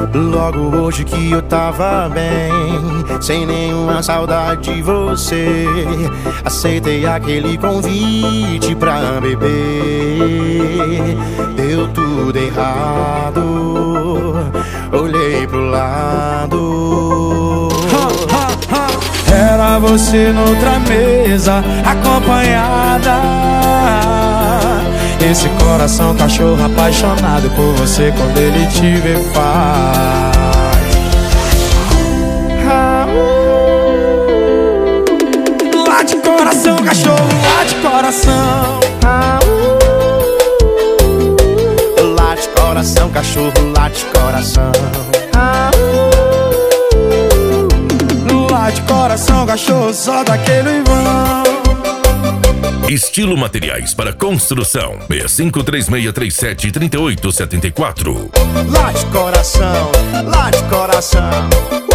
Logo hoje que eu tava bem, sem nenhuma saudade de você, aceitei aquele convite pra beber. Deu tudo errado, olhei pro lado. Era você noutra mesa, acompanhada. Esse coração cachorro apaixonado por você, quando ele te vê faz. Late coração, cachorro, late coração. Late coração, cachorro, late coração. Late coração, cachorro, só daquele vão. Estilo Materiais para Construção 6536373874. Late coração, late coração.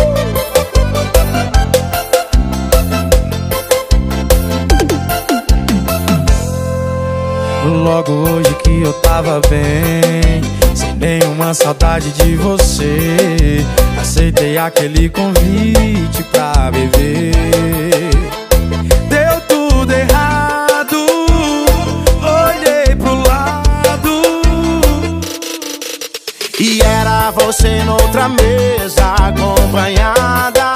Logo hoje que eu tava bem, sem nenhuma saudade de você, aceitei aquele convite pra beber. Deu tudo errado, olhei pro lado. E era você noutra mesa, acompanhada.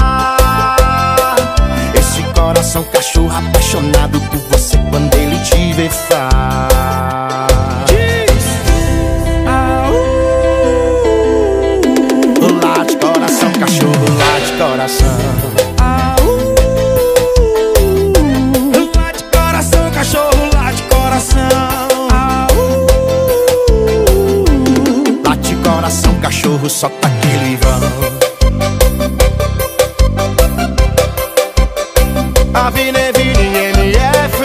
Esse coração cachorro apaixonado por você, quando ele te vê faz. Late coração, cachorro, late coração. Late coração, cachorro, late coração. Late coração, cachorro, só tá aquele vão. Avenida MF.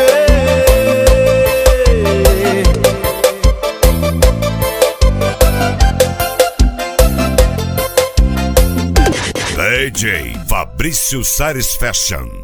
DJ Fabrício Sares Fashion.